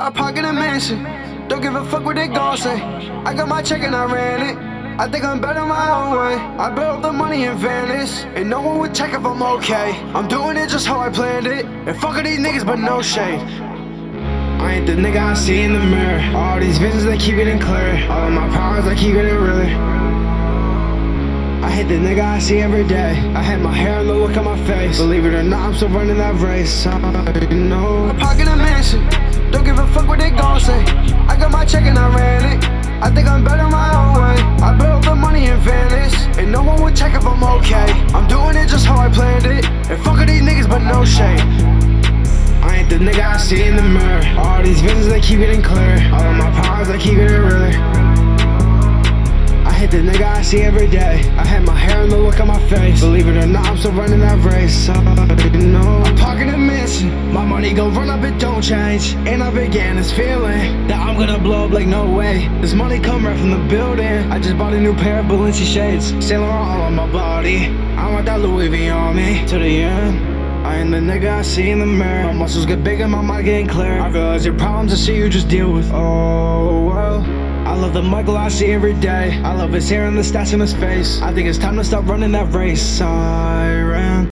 I pocket a mansion, don't give a fuck what they gon' say. I got my check and I ran it. I think I'm better my own way. I built the money in Venice, and no one would check if I'm okay. I'm doing it just how I planned it, and fuck these niggas but no shade. I ain't the nigga I see in the mirror. All these visions, they keep getting clearer. All of my powers, I keep getting realer. I hate the nigga I see every day. I had my hair and the look on my face. Believe it or not, I'm still running that race. I know. I pocket a mansion, don't give a fuck what they gon' say. I got my check and I ran it. I think I'm better my own way. I built the money in Venice, and no one would check if I'm okay. I'm doing it just how I planned it, and fuck these niggas but no shade. I ain't the nigga I see in the mirror. All these visions, they keep getting clearer. All of my powers, they keep getting realer. I hate the nigga I see every day. I had my hair and the look on my face. Believe it or not, I'm still running that race. I know. I'm parking a mansion, my money gon' run up, it don't change. And I began this feeling that I'm gonna blow up like no way. This money come right from the building. I just bought a new pair of Balenci shades, Saint Laurent all on my body. I want that Louis V on me to the end. I ain't the nigga I see in the mirror. My muscles get bigger, my mind getting clear. I realize your problems, I see you just deal with. Oh well, I love the Michael I see every day. I love his hair and the stats in his face. I think it's time to stop running that race. I ran